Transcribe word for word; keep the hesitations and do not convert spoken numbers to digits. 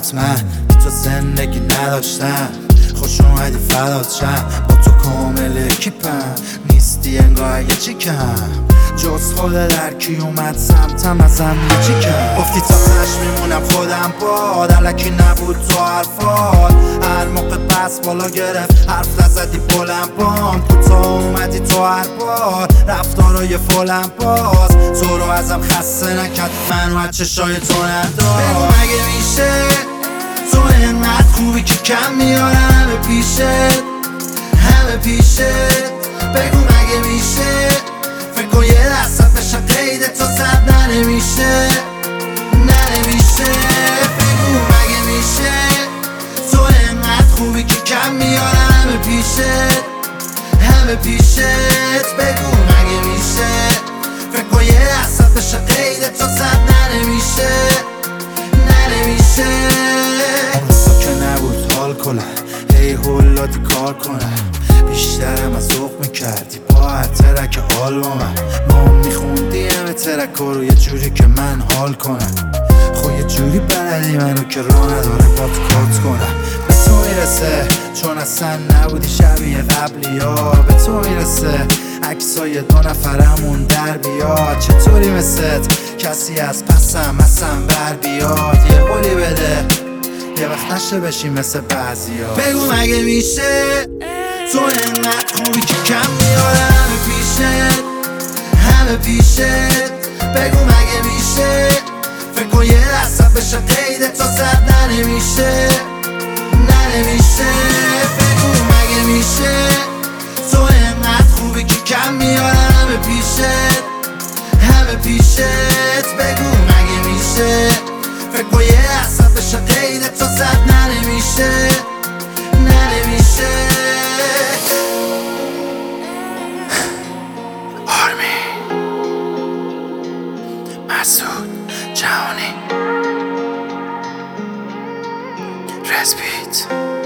حتما تو زندگی نداشتم، خوش اومدی فدات شم، با تو کامل کیپم، نیستی انگار یه چیکم، جز خود در کی اومد سمتم ازم یه چیکم. گفتی تا تش میمونم خودم باد، علکی نبود تو حرفات، هر موقع بس بالا گرفت حرف نزدی بلند بام، کوتاه اومدی تو هر بار رفتارای فولم باز، تو رو ازم خسته نکرد، منو از چشای تو ندار. بگو مگه میشه تو اینقدر خوبی که کم میارم همه پیشت، همه پیشت. بگو مگه میشه فکر کن یه دستت بشه قید تو صد ننمیشه، ننمیشه. بگو مگه میشه تو اینقدر خوبی که کم میارم همه پیشت، همه پیشت. بگو مگه میشه فکر کن یه دستت بشه قید تو صد ننمیشه، ننمیشه. اون که نبود حال کنم، هی هولادی کار کنم، بیشترم از ذوق میکردی با هر ترک حال با من، ما میخوندی همه ترک رو یه جوری که من حال کنم، خب یه جوری بلدی منو که راه نداره با تو کات کنم. به تو میرسه چون اصلا نبودی شبیه قبلی ها، به تو میرسه عکسای دو نفرمون در بیاد، چطوری مثل کسی از پسم اصلا بر بیاد، یه قولی بده یه وقت نشه بشی مثل بعضی ها. بگو مگه میشه تو اینقدر خوبی که کم میارم همه پیشت، همه پیشت. بگو مگه میشه فکر کن یه دستت بشه قید تو صد ننمیشه، ننمیشه. بگو مگه میشه تو اینقدر خوبی که کم میارم همه پیشت، همه پیشت. بگو مگه میشه فکر کن یه دستت بشه قید تو صد ننمیشه، ننمیشه. مسعود جهانی رزبیت